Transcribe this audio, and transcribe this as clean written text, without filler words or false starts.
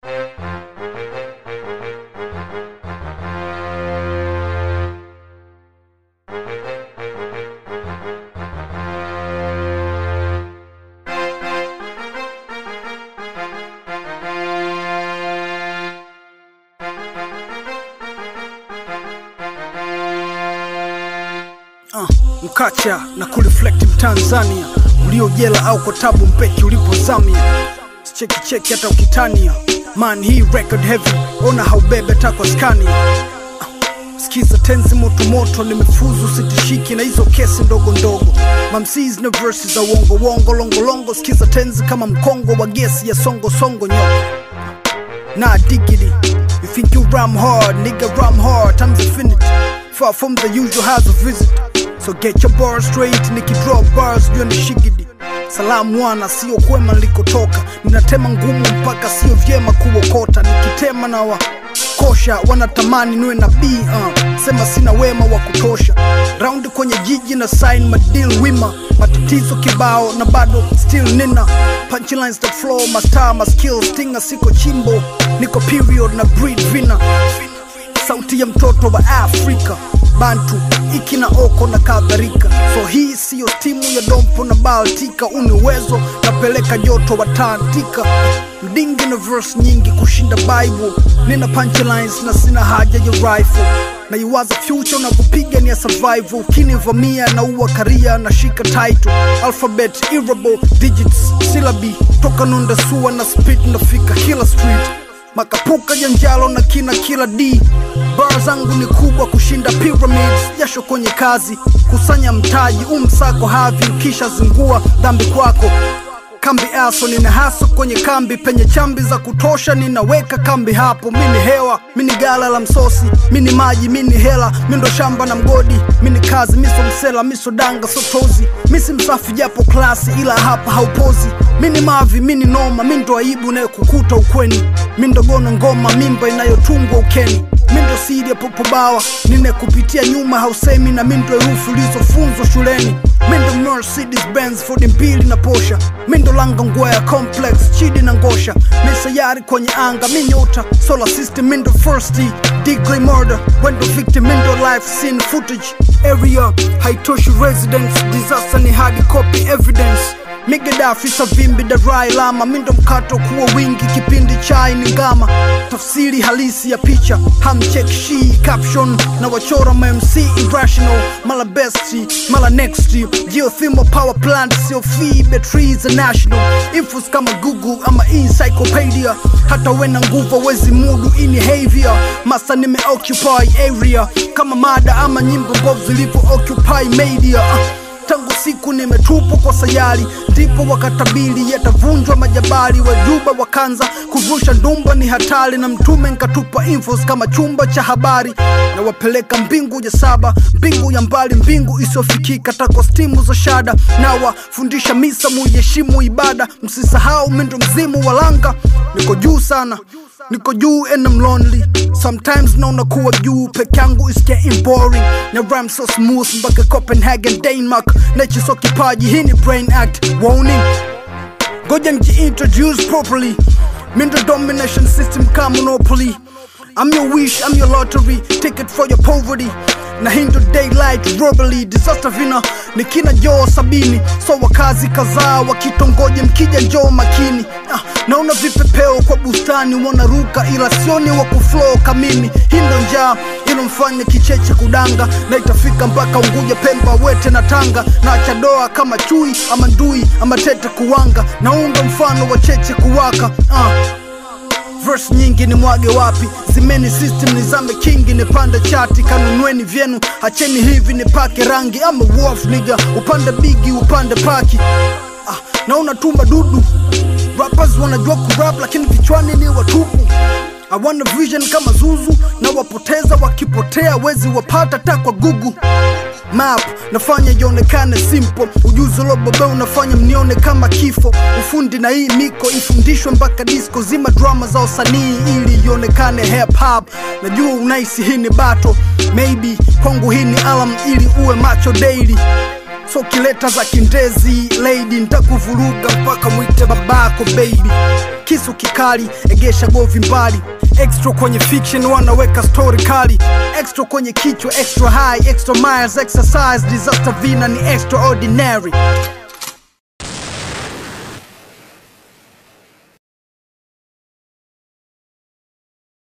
Mkacha na kureflect Mtanzania uliojela au kwa tabu mpeki ulipozamia. Cheki hata ukitania. Man hii record heavy, ona haubebe takwa skani. Skiza tenzi moto moto, nimefuzu sitishiki na hizo kesi ndogo ndogo. Mamsiz na verses za wongo longo. Skiza tenzi kama mkongo wa gesi ya songo nyoko. Nah diggity, you think you ram hard, nigga ram hard, time's infinity. Far from the usual house of visit. So get your bars straight, nikidrop bars jua ni shigidi. Salamu wana sio kwema nilikotoka, ninatema ngumu mpaka sio vyema kuokota. Nikitema na wakosha wanatamani niwe na B, sema sina wema wa kutosha. Round kwenye jiji na sign madeal wima, matatizo kibao na bado still nina. Punchlines that flow, my style, my skills, tinga siko chimbo. Niko period na breed vina. Sauti ya mtoto wa Afrika, Bantu, iki na oko na kadhalika. So hii siyo timu ya Dompo na Baltika. Uniwezo napeleka joto watantika. Mdingi na verse nyingi kushinda Bible. Nina punchlines na sina haja ya rifle. Na iwaza future na kupiga ni ya survival. Kinivamia na uwa career na shika title. Alphabet, irable, digits, syllabi. Toka nunda suwa na spit na fika kila street. Makapuka janjalo na kila D. Bar zangu ni kubwa kushinda pyramids. Jasho kwenye kazi, kusanya mtaji, umsako havi, kisha zingua dhambi kwako. Kambi aso nina haso kwenye kambi, penye chambi za kutosha ninaweka kambi hapo. Mini hewa, mini gala la msosi, mini maji, mini hela, mindo shamba na mgodi. Mini kazi, miso msela, miso danga, sotozi. Misi msafi japo klasi ila hapa haupozi. Mini mavi, mini noma, mindo aibu na kukuta ukweni. Mindo gono ngoma, mimba inayotungwa ukeni. Mindo siri ya popo bawa, nine kupitia nyuma hausemi. Na mindo erufu lizofunzwa shuleni. Mindo Mercedes Benz, Ford mbili na Porsche. Mindo langa ngwea complex, chidi na ngosha. Misayari kwenye anga, minyota solar system, mindo firsty degree murder. Wendo victim, mindo life scene footage. Area, haitoshi residence, disaster ni hard copy evidence. Migedafi savimbi darai lama, mindo mkato kuwa wingi kipindi chai ni ngama. Tafsiri halisi ya picha, hamcheck she caption. Na wachora MC irrational, mala bestie, mala nexty. Geothermal power plant, sio fee, batteries are national. Infos kama Google ama encyclopedia. Hata wena nguvu wezi mudu inhavior. Masa nime occupy area, kama mada ama nyimbo mbovu zilipo occupy media. Tangu siku nimetupo kwa sayari, ndipo wakatabili yatavunjwa majabali. Wajuba wakanza kuvusha ndumba ni hatari. Na mtume nkatupa infos kama chumba cha habari. Na wapeleka mbingu ya saba, mbingu ya mbali, mbingu isofikika. Tako stimu za shada, na wafundisha misa muheshimu ibada. Msisahau mindo mzimu walanga. Niko juu sana, niko juu and I'm lonely. Sometimes naona kuwa juu peke yangu is getting boring. Na rhyme so smooth mpaka Copenhagen, Denmark. Nature so kipaji, hii ni brain act, warning. Goja nji-introduce properly. Mindo domination system ka monopoly. I'm your wish, I'm your lottery, ticket for your poverty. Na hindo daylight robbery, disaster vina nikina joo sabini. So wakazi kazaa wakitongoje mkija njoo makini. Naona vipepeo kwa bustani wanaruka ila sioni wa kuflow kamimi. Hindo njaa ilo mfanya kicheche kudanga. Na itafika mpaka Unguja, Pemba, Wete na Tanga. Na achadoa kama chui ama ndui ama tete kuwanga. Naunda mfano wa cheche kuwaka. Verse nyingi ni mwage wapi, zimeni system nizame kingi. Nipande chati kanunweni vyenu, hacheni hivi nipake rangi. Ama wolf nigga, upande bigi upande paki. Naona tumba dudu, rappers wanajua kurap lakini vichwani ni watupu. I want a vision kama Zuzu, na wapoteza wakipotea wezi wapata takwa Google Map. Nafanya yonekane simple, ujuzi lobobe unafanya mnione kama kifo. Ufundi na hii miko ifundishwe mpaka disco. Zima drama za usanii ili yonekane hip hop. Najua unaisi hii ni battle, maybe kwangu hii ni alarm ili uwe macho daily. So kileta za kindezi lady, nitakuvuruga mpaka mwite babako baby. Kisu kikali, egesha govi mbali. Extra kwenye fiction, wanaweka story kali. Extra kwenye kichwa, extra high, extra miles, exercise. Disaster vina ni extraordinary.